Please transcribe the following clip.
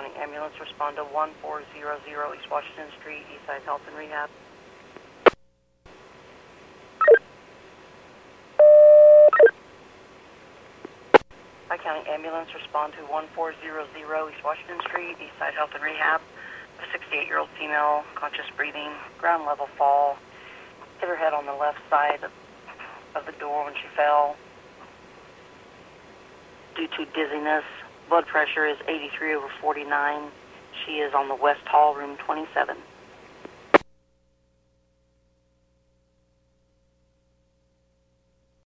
County Ambulance, respond to 1400 East Washington Street, Eastside Health and Rehab. Hi, County Ambulance, respond to 1400 East Washington Street, Eastside Health and Rehab. A 68-year-old female, conscious breathing, ground level fall, hit her head on the left side of the door when she fell. Due to dizziness, blood pressure is 83/49. She is on the West Hall, room 27.